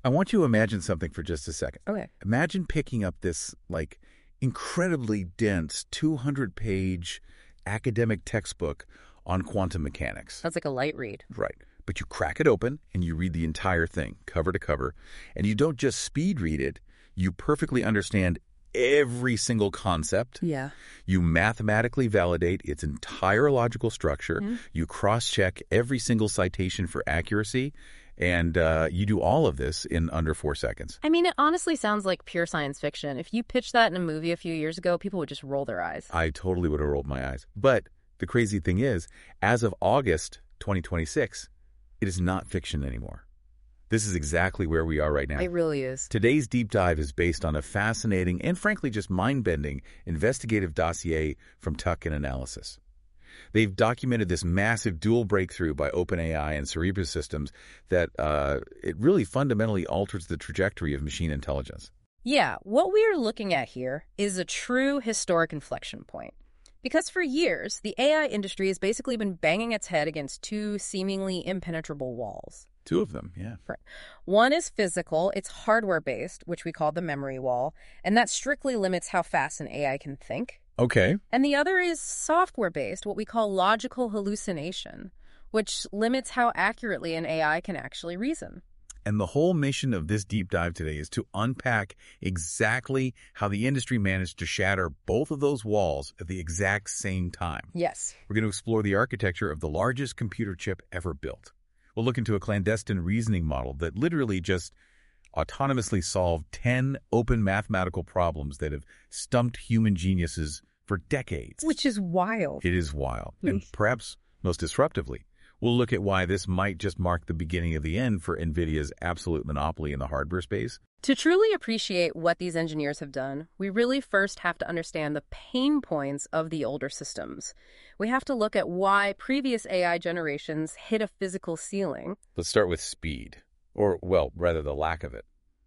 I want you to imagine something for just a second. Okay. Imagine picking up this, like, incredibly dense 200-page academic textbook on quantum mechanics. That's like a light read. Right. But you crack it open and you read the entire thing, cover to cover. And you don't just speed read it. You perfectly understand every single concept. Yeah. You mathematically validate its entire logical structure. Mm-hmm. You cross-check every single citation for accuracy. And you do all of this in under 4 seconds. I mean, it honestly sounds like pure science fiction. If you pitched that in a movie a few years ago, people would just roll their eyes. I totally would have rolled my eyes. But the crazy thing is, as of August 2026, it is not fiction anymore. This is exactly where we are right now. It really is. Today's deep dive is based on a fascinating and frankly just mind-bending investigative dossier from Tuck and Analysis. They've documented this massive dual breakthrough by OpenAI and Cerebras Systems that it really fundamentally alters the trajectory of machine intelligence. Yeah, what we are looking at here is a true historic inflection point. Because for years, the AI industry has basically been banging its head against two seemingly impenetrable walls. 2 of them, yeah. Right. One is physical, it's hardware-based, which we call the memory wall, and that strictly limits how fast an AI can think. Okay. And the other is software-based, what we call logical hallucination, which limits how accurately an AI can actually reason. And the whole mission of this deep dive today is to unpack exactly how the industry managed to shatter both of those walls at the exact same time. Yes. We're going to explore the architecture of the largest computer chip ever built. We'll look into a clandestine reasoning model that literally just autonomously solved 10 open mathematical problems that have stumped human geniuses for decades. Which is wild. It is wild. And perhaps most disruptively, we'll look at why this might just mark the beginning of the end for NVIDIA's absolute monopoly in the hardware space. To truly appreciate what these engineers have done, we really first have to understand the pain points of the older systems. We have to look at why previous AI generations hit a physical ceiling. Let's start with speed, or, well, rather the lack of it.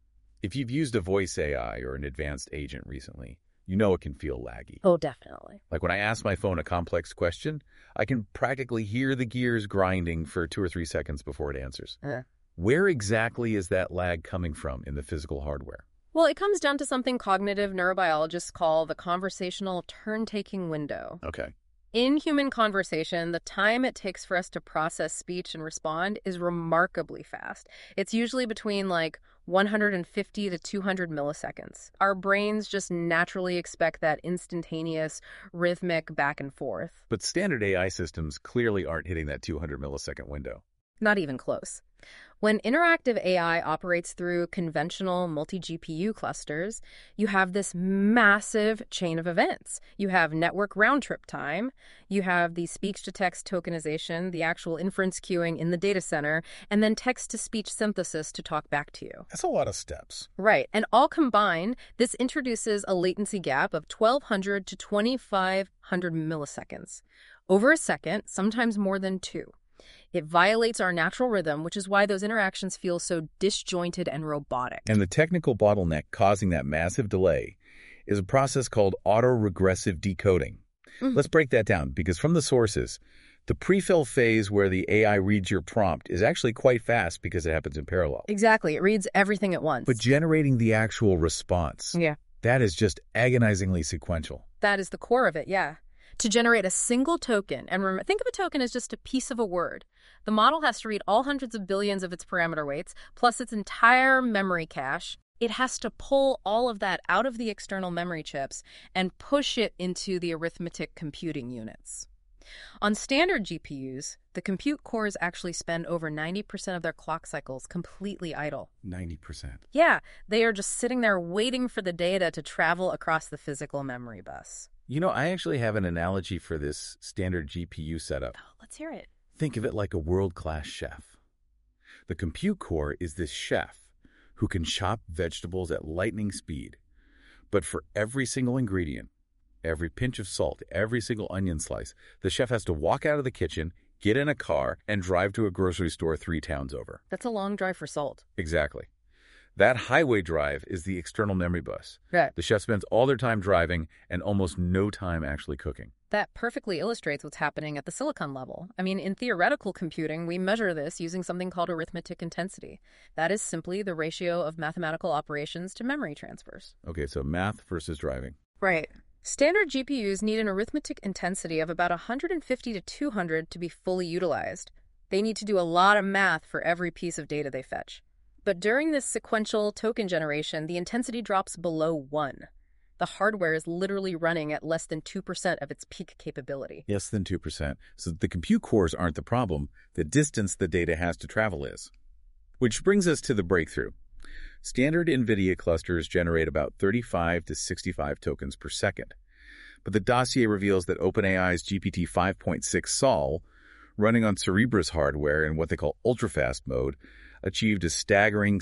If you've used a voice AI or an advanced agent recently, you know it can feel laggy. Oh, definitely. Like when I ask my phone a complex question, I can practically hear the gears grinding for 2 or 3 seconds before it answers. Where exactly is that lag coming from in the physical hardware? Well, it comes down to something cognitive neurobiologists call the conversational turn-taking window. Okay. In human conversation, the time it takes for us to process speech and respond is remarkably fast. It's usually between 150 to 200 milliseconds. Our brains just naturally expect that instantaneous, rhythmic back and forth. But standard AI systems clearly aren't hitting that 200 millisecond window. Not even close. When interactive AI operates through conventional multi-GPU clusters, you have this massive chain of events. You have network round-trip time, you have the speech-to-text tokenization, the actual inference queuing in the data center, and then text-to-speech synthesis to talk back to you. That's a lot of steps. Right, and all combined, this introduces a latency gap of 1,200 to 2,500 milliseconds. Over a second, sometimes more than 2. It violates our natural rhythm, which is why those interactions feel so disjointed and robotic. And the technical bottleneck causing that massive delay is a process called autoregressive decoding. Let's break that down, because from the sources, the prefill phase where the AI reads your prompt is actually quite fast because it happens in parallel. Exactly. It reads everything at once. But generating the actual response, that is just agonizingly sequential. That is the core of it, yeah. To generate a single token, and think of a token as just a piece of a word, the model has to read all hundreds of billions of its parameter weights, plus its entire memory cache. It has to pull all of that out of the external memory chips and push it into the arithmetic computing units. On standard GPUs, the compute cores actually spend over 90% of their clock cycles completely idle. 90%? Yeah, they are just sitting there waiting for the data to travel across the physical memory bus. You know, I actually have an analogy for this standard GPU setup. Oh, let's hear it. Think of it like a world-class chef. The compute core is this chef who can chop vegetables at lightning speed. But for every single ingredient, every pinch of salt, every single onion slice, the chef has to walk out of the kitchen, get in a car, and drive to a grocery store 3 towns over. That's a long drive for salt. Exactly. That highway drive is the external memory bus. Right. The chef spends all their time driving and almost no time actually cooking. That perfectly illustrates what's happening at the silicon level. I mean, in theoretical computing, we measure this using something called arithmetic intensity. That is simply the ratio of mathematical operations to memory transfers. Okay, so math versus driving. Right. Standard GPUs need an arithmetic intensity of about 150 to 200 to be fully utilized. They need to do a lot of math for every piece of data they fetch. But during this sequential token generation, the intensity drops below 1. The hardware is literally running at less than 2% of its peak capability. Less than 2%. So the compute cores aren't the problem. The distance the data has to travel is. Which brings us to the breakthrough. Standard NVIDIA clusters generate about 35 to 65 tokens per second. But the dossier reveals that OpenAI's GPT 5.6 Sol, running on Cerebrus hardware in what they call ultrafast mode, achieved a staggering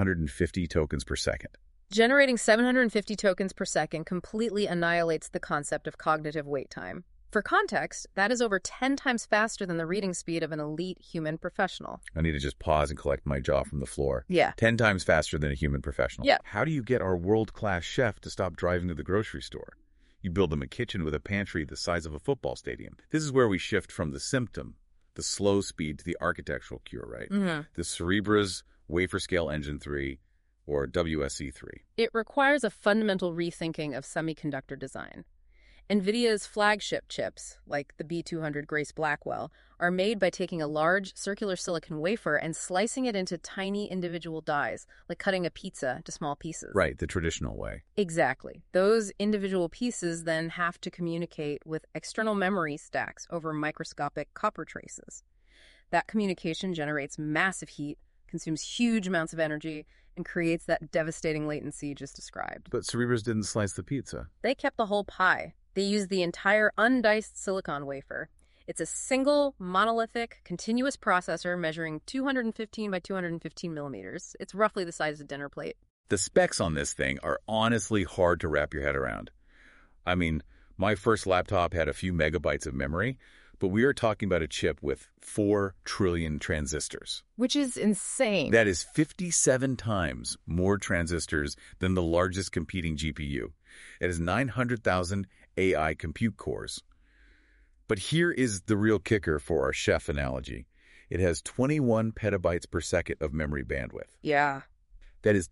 750 tokens per second. Generating 750 tokens per second completely annihilates the concept of cognitive wait time. For context, that is over 10 times faster than the reading speed of an elite human professional. I need to just pause and collect my jaw from the floor. Yeah. 10 times faster than a human professional. Yeah. How do you get our world-class chef to stop driving to the grocery store? You build them a kitchen with a pantry the size of a football stadium. This is where we shift from the symptom, the slow speed, to the architectural cure, right? Mm-hmm. The Cerebrus Wafer Scale Engine 3, or WSE3. It requires a fundamental rethinking of semiconductor design. NVIDIA's flagship chips, like the B200 Grace Blackwell, are made by taking a large circular silicon wafer and slicing it into tiny individual dies, like cutting a pizza into small pieces. Right, the traditional way. Exactly. Those individual pieces then have to communicate with external memory stacks over microscopic copper traces. That communication generates massive heat, consumes huge amounts of energy, and creates that devastating latency just described. But Cerebrus didn't slice the pizza. They kept the whole pie. They used the entire undiced silicon wafer. It's a single, monolithic, continuous processor measuring 215 by 215 millimeters. It's roughly the size of a dinner plate. The specs on this thing are honestly hard to wrap your head around. I mean, my first laptop had a few megabytes of memory, but we are talking about a chip with 4 trillion transistors. Which is insane. That is 57 times more transistors than the largest competing GPU. It has 900,000 AI compute cores. But here is the real kicker for our chef analogy. It has 21 petabytes per second of memory bandwidth. Yeah. That is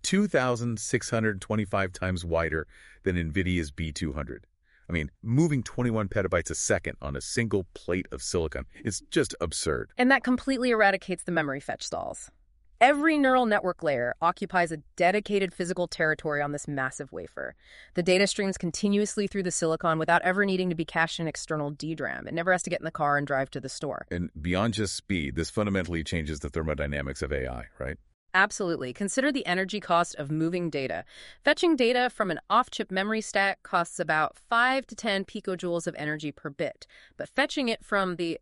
2,625 times wider than NVIDIA's B200. I mean, moving 21 petabytes a second on a single plate of silicon is just absurd. And that completely eradicates the memory fetch stalls. Every neural network layer occupies a dedicated physical territory on this massive wafer. The data streams continuously through the silicon without ever needing to be cached in external DRAM. It never has to get in the car and drive to the store. And beyond just speed, this fundamentally changes the thermodynamics of AI, right? Absolutely. Consider the energy cost of moving data. Fetching data from an off-chip memory stack costs about 5 to 10 picojoules of energy per bit, but fetching it from the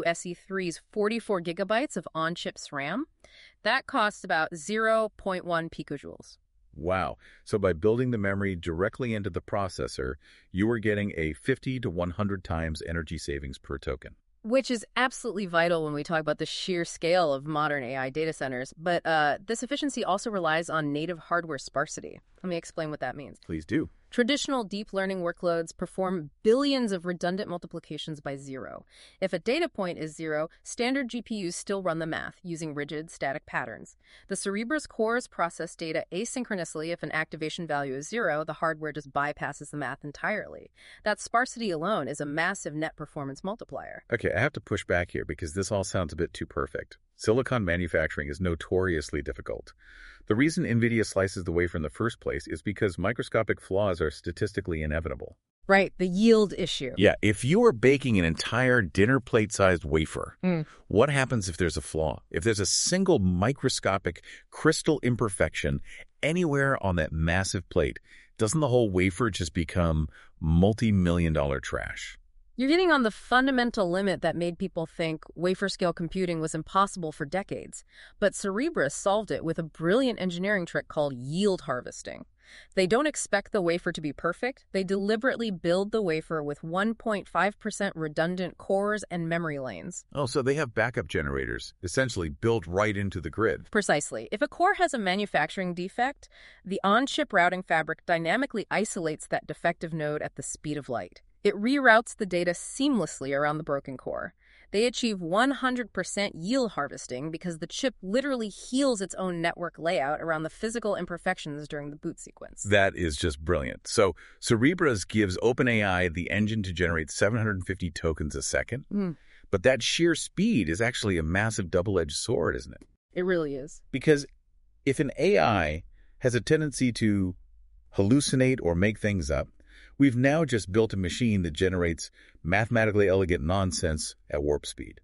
WSE3's 44 gigabytes of on-chip RAM, that costs about 0.1 picojoules. Wow. So by building the memory directly into the processor, you are getting a 50 to 100 times energy savings per token. Which is absolutely vital when we talk about the sheer scale of modern AI data centers. But this efficiency also relies on native hardware sparsity. Let me explain what that means. Please do. Traditional deep learning workloads perform billions of redundant multiplications by 0. If a data point is 0, standard GPUs still run the math using rigid static patterns. The Cerebrus cores process data asynchronously. If an activation value is 0, the hardware just bypasses the math entirely. That sparsity alone is a massive net performance multiplier. Okay, I have to push back here because this all sounds a bit too perfect. Silicon manufacturing is notoriously difficult. The reason NVIDIA slices the wafer in the first place is because microscopic flaws are statistically inevitable. Right, the yield issue. Yeah, if you are baking an entire dinner plate-sized wafer, what happens if there's a flaw? If there's a single microscopic crystal imperfection anywhere on that massive plate, doesn't the whole wafer just become multi-million-dollar trash? You're getting on the fundamental limit that made people think wafer-scale computing was impossible for decades. But Cerebrus solved it with a brilliant engineering trick called yield harvesting. They don't expect the wafer to be perfect. They deliberately build the wafer with 1.5% redundant cores and memory lanes. Oh, so they have backup generators, essentially built right into the grid. Precisely. If a core has a manufacturing defect, the on-chip routing fabric dynamically isolates that defective node at the speed of light. It reroutes the data seamlessly around the broken core. They achieve 100% yield harvesting because the chip literally heals its own network layout around the physical imperfections during the boot sequence. That is just brilliant. So Cerebras gives OpenAI the engine to generate 750 tokens a second. But that sheer speed is actually a massive double-edged sword, isn't it? It really is. Because if an AI has a tendency to hallucinate or make things up, we've now just built a machine that generates mathematically elegant nonsense at warp speed.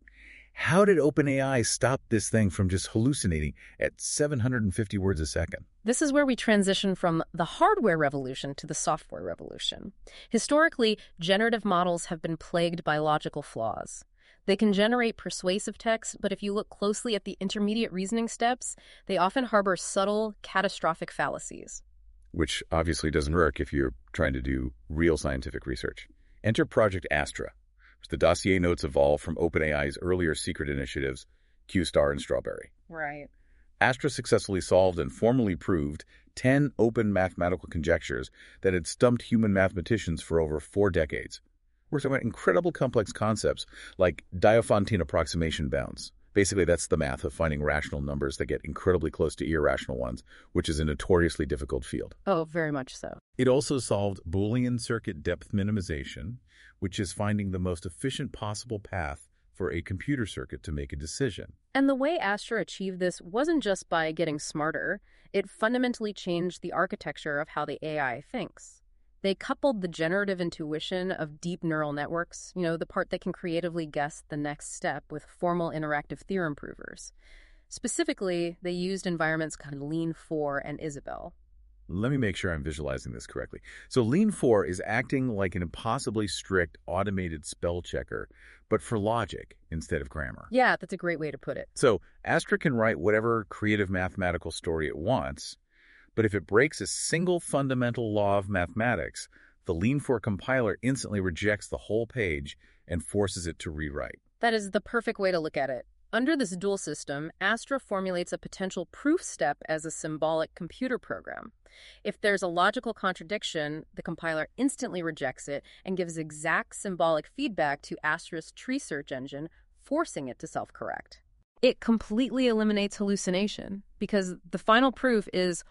How did OpenAI stop this thing from just hallucinating at 750 words a second? This is where we transition from the hardware revolution to the software revolution. Historically, generative models have been plagued by logical flaws. They can generate persuasive text, but if you look closely at the intermediate reasoning steps, they often harbor subtle, catastrophic fallacies. Which obviously doesn't work if you're trying to do real scientific research. Enter Project Astra, which the dossier notes evolved from OpenAI's earlier secret initiatives, QStar and Strawberry. Right. Astra successfully solved and formally proved 10 open mathematical conjectures that had stumped human mathematicians for over 4 decades. We're talking about incredible complex concepts like Diophantine approximation bounds. Basically, that's the math of finding rational numbers that get incredibly close to irrational ones, which is a notoriously difficult field. Oh, very much so. It also solved Boolean circuit depth minimization, which is finding the most efficient possible path for a computer circuit to make a decision. And the way Astra achieved this wasn't just by getting smarter. It fundamentally changed the architecture of how the AI thinks. They coupled the generative intuition of deep neural networks, the part that can creatively guess the next step, with formal interactive theorem provers. Specifically, they used environments kind of Lean-4 and Isabelle. Let me make sure I'm visualizing this correctly. So Lean-4 is acting like an impossibly strict automated spell checker, but for logic instead of grammar. Yeah, that's a great way to put it. So Astra can write whatever creative mathematical story it wants, but if it breaks a single fundamental law of mathematics, the Lean-4 compiler instantly rejects the whole page and forces it to rewrite. That is the perfect way to look at it. Under this dual system, Astra formulates a potential proof step as a symbolic computer program. If there's a logical contradiction, the compiler instantly rejects it and gives exact symbolic feedback to Astra's tree search engine, forcing it to self-correct. It completely eliminates hallucination because the final proof is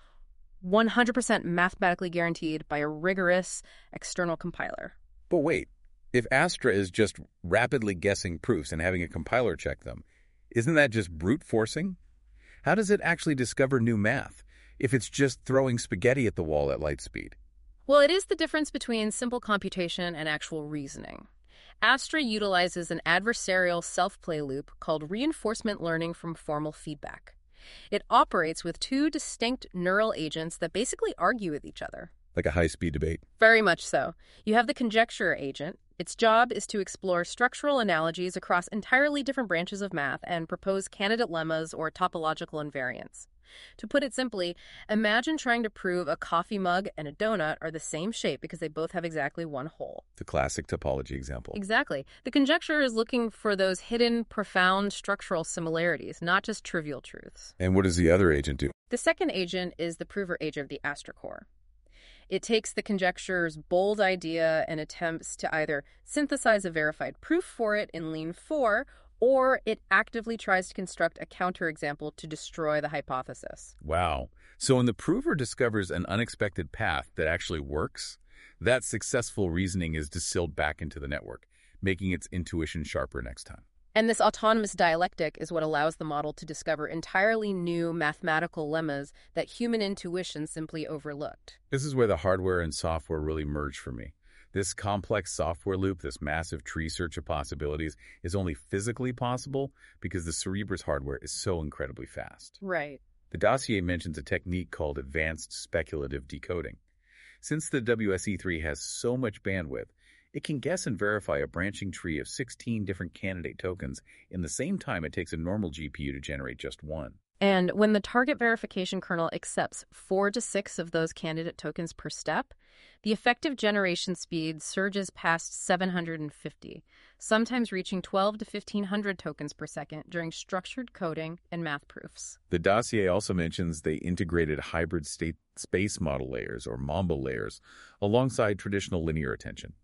100% mathematically guaranteed by a rigorous external compiler. But wait, if Astra is just rapidly guessing proofs and having a compiler check them, isn't that just brute forcing? How does it actually discover new math if it's just throwing spaghetti at the wall at light speed? Well, it is the difference between simple computation and actual reasoning. Astra utilizes an adversarial self-play loop called reinforcement learning from formal feedback. It operates with 2 distinct neural agents that basically argue with each other. Like a high-speed debate? Very much so. You have the conjecture agent. Its job is to explore structural analogies across entirely different branches of math and propose candidate lemmas or topological invariants. To put it simply, imagine trying to prove a coffee mug and a donut are the same shape because they both have exactly one hole. The classic topology example. Exactly. The conjecture is looking for those hidden, profound structural similarities, not just trivial truths. And what does the other agent do? The second agent is the prover agent of the Astra core. It takes the conjecture's bold idea and attempts to either synthesize a verified proof for it in Lean-4, or it actively tries to construct a counterexample to destroy the hypothesis. Wow. So when the prover discovers an unexpected path that actually works, that successful reasoning is distilled back into the network, making its intuition sharper next time. And this autonomous dialectic is what allows the model to discover entirely new mathematical lemmas that human intuition simply overlooked. This is where the hardware and software really merge for me. This complex software loop, this massive tree search of possibilities, is only physically possible because the Cerebras hardware is so incredibly fast. Right. The dossier mentions a technique called advanced speculative decoding. Since the WSE3 has so much bandwidth, it can guess and verify a branching tree of 16 different candidate tokens in the same time it takes a normal GPU to generate just one. And when the target verification kernel accepts 4 to 6 of those candidate tokens per step, the effective generation speed surges past 750, sometimes reaching 12 to 1500 tokens per second during structured coding and math proofs. The dossier also mentions they integrated hybrid state space model layers, or Mamba layers, alongside traditional linear attention.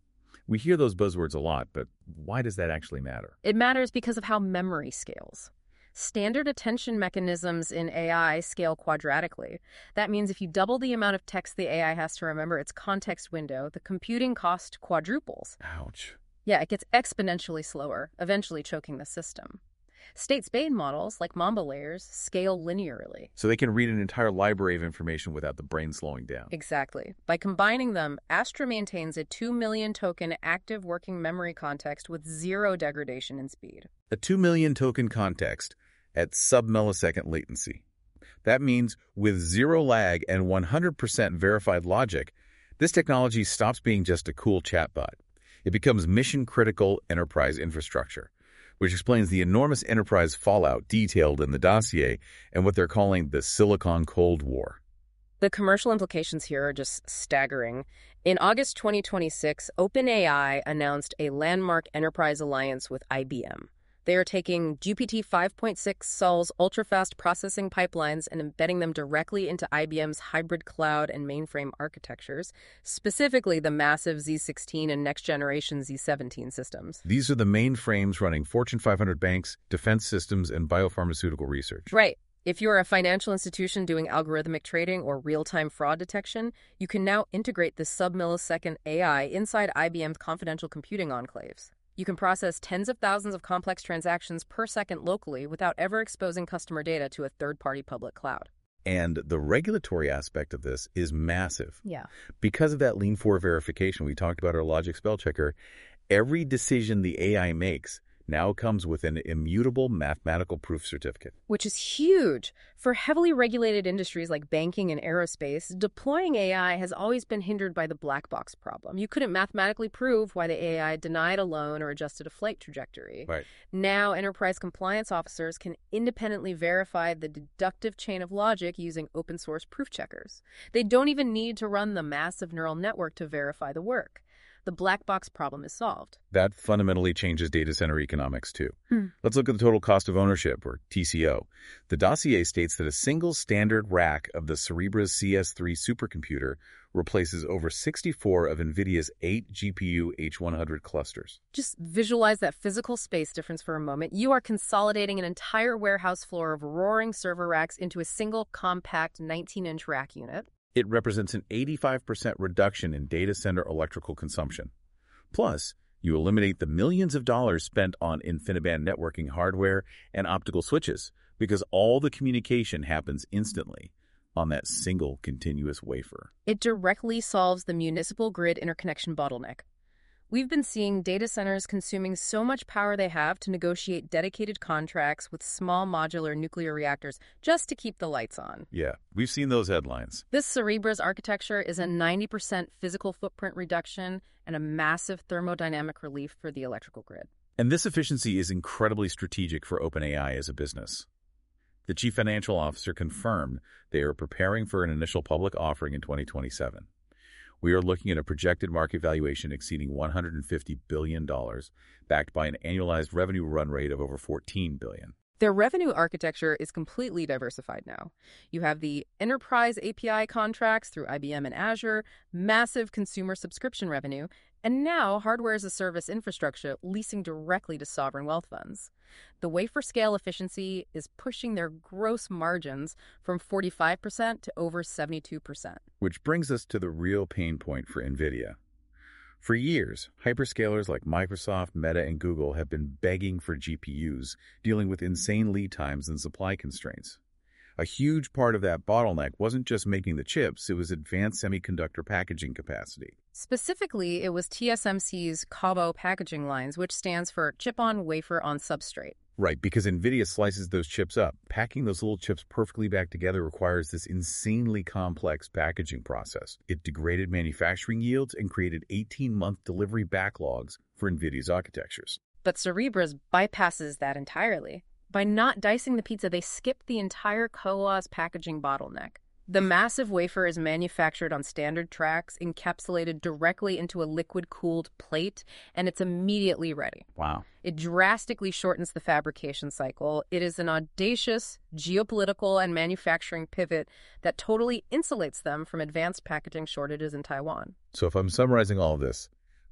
We hear those buzzwords a lot, but why does that actually matter? It matters because of how memory scales. Standard attention mechanisms in AI scale quadratically. That means if you double the amount of text the AI has to remember its context window, the computing cost quadruples. Ouch. Yeah, it gets exponentially slower, eventually choking the system. State-space models, like Mamba layers, scale linearly. So they can read an entire library of information without the brain slowing down. Exactly. By combining them, Astra maintains a 2 million token active working memory context with zero degradation in speed. A 2 million token context at sub-millisecond latency. That means with zero lag and 100% verified logic, this technology stops being just a cool chatbot. It becomes mission-critical enterprise infrastructure, which explains the enormous enterprise fallout detailed in the dossier and what they're calling the Silicon Cold War. The commercial implications here are just staggering. In August 2026, OpenAI announced a landmark enterprise alliance with IBM. They are taking GPT 5.6 Sol's ultra-fast processing pipelines and embedding them directly into IBM's hybrid cloud and mainframe architectures, specifically the massive Z16 and next-generation Z17 systems. These are the mainframes running Fortune 500 banks, defense systems, and biopharmaceutical research. Right. If you're a financial institution doing algorithmic trading or real-time fraud detection, you can now integrate this sub-millisecond AI inside IBM's confidential computing enclaves. You can process tens of thousands of complex transactions per second locally without ever exposing customer data to a third-party public cloud. And the regulatory aspect of this is massive. Yeah. Because of that lean-for verification we talked about, our logic spell checker, every decision the AI makes now comes with an immutable mathematical proof certificate. Which is huge. For heavily regulated industries like banking and aerospace, deploying AI has always been hindered by the black box problem. You couldn't mathematically prove why the AI denied a loan or adjusted a flight trajectory. Right. Now, enterprise compliance officers can independently verify the deductive chain of logic using open source proof checkers. They don't even need to run the massive neural network to verify the work. The black box problem is solved. That fundamentally changes data center economics, too. Let's look at the total cost of ownership, or TCO. The dossier states that a single standard rack of the Cerebra's CS3 supercomputer replaces over 64 of NVIDIA's 8 GPU H100 clusters. Just visualize that physical space difference for a moment. You are consolidating an entire warehouse floor of roaring server racks into a single compact 19-inch rack unit. It represents an 85% reduction in data center electrical consumption. Plus, you eliminate the millions of dollars spent on InfiniBand networking hardware and optical switches because all the communication happens instantly on that single continuous wafer. It directly solves the municipal grid interconnection bottleneck. We've been seeing data centers consuming so much power they have to negotiate dedicated contracts with small modular nuclear reactors just to keep the lights on. Yeah, we've seen those headlines. This Cerebra's architecture is a 90% physical footprint reduction and a massive thermodynamic relief for the electrical grid. And this efficiency is incredibly strategic for OpenAI as a business. The chief financial officer confirmed they are preparing for an initial public offering in 2027. We are looking at a projected market valuation exceeding $150 billion, backed by an annualized revenue run rate of over $14 billion. Their revenue architecture is completely diversified now. You have the enterprise API contracts through IBM and Azure, massive consumer subscription revenue, and now hardware-as-a-service infrastructure leasing directly to sovereign wealth funds. The wafer scale efficiency is pushing their gross margins from 45% to over 72%. Which brings us to the real pain point for NVIDIA. For years, hyperscalers like Microsoft, Meta, and Google have been begging for GPUs, dealing with insane lead times and supply constraints. A huge part of that bottleneck wasn't just making the chips, it was advanced semiconductor packaging capacity. Specifically, it was TSMC's Cabo packaging lines, which stands for chip-on-wafer-on-substrate. Right, because NVIDIA slices those chips up. Packing those little chips perfectly back together requires this insanely complex packaging process. It degraded manufacturing yields and created 18-month delivery backlogs for NVIDIA's architectures. But Cerebra's bypasses that entirely. By not dicing the pizza, they skipped the entire CoWoS packaging bottleneck. The massive wafer is manufactured on standard tracks, encapsulated directly into a liquid-cooled plate, and it's immediately ready. Wow. It drastically shortens the fabrication cycle. It is an audacious geopolitical and manufacturing pivot that totally insulates them from advanced packaging shortages in Taiwan. So if I'm summarizing all of this,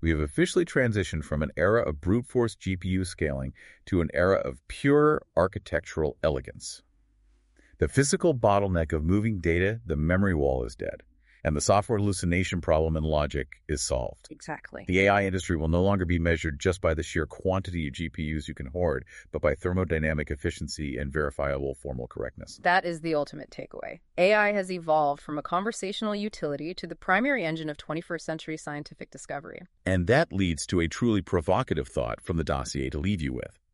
We have officially transitioned from an era of brute force GPU scaling to an era of pure architectural elegance. The physical bottleneck of moving data, the memory wall, is dead, and the software hallucination problem in logic is solved. Exactly. The AI industry will no longer be measured just by the sheer quantity of GPUs you can hoard, but by thermodynamic efficiency and verifiable formal correctness. That is the ultimate takeaway. AI has evolved from a conversational utility to the primary engine of 21st century scientific discovery. And that leads to a truly provocative thought from the dossier to leave you with.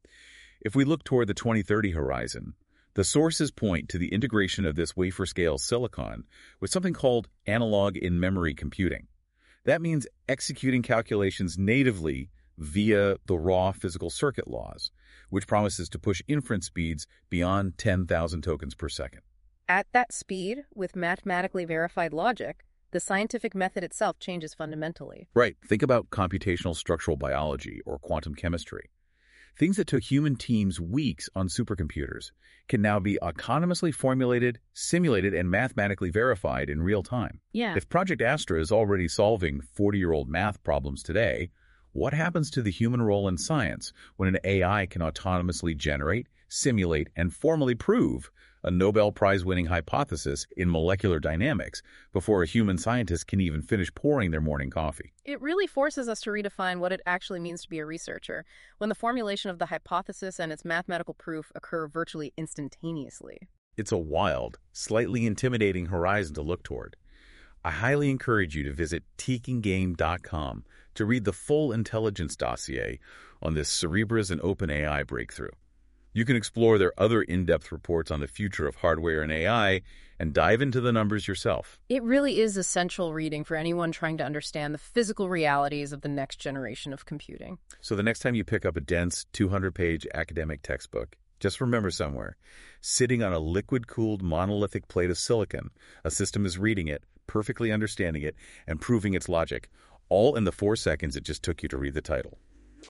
If we look toward the 2030 horizon, the sources point to the integration of this wafer-scale silicon with something called analog in-memory computing. That means executing calculations natively via the raw physical circuit laws, which promises to push inference speeds beyond 10,000 tokens per second. At that speed, with mathematically verified logic, the scientific method itself changes fundamentally. Right. Think about computational structural biology or quantum chemistry. Things that took human teams weeks on supercomputers can now be autonomously formulated, simulated, and mathematically verified in real time. Yeah. If Project Astra is already solving 40-year-old math problems today, what happens to the human role in science when an AI can autonomously generate, simulate, and formally prove a Nobel Prize-winning hypothesis in molecular dynamics before a human scientist can even finish pouring their morning coffee? It really forces us to redefine what it actually means to be a researcher, when the formulation of the hypothesis and its mathematical proof occur virtually instantaneously. It's a wild, slightly intimidating horizon to look toward. I highly encourage you to visit TeakandGame.com to read the full intelligence dossier on this Cerebras and OpenAI breakthrough. You can explore their other in-depth reports on the future of hardware and AI and dive into the numbers yourself. It really is essential reading for anyone trying to understand the physical realities of the next generation of computing. So the next time you pick up a dense 200-page academic textbook, just remember somewhere, sitting on a liquid-cooled monolithic plate of silicon, a system is reading it, perfectly understanding it, and proving its logic, all in the 4 seconds it just took you to read the title.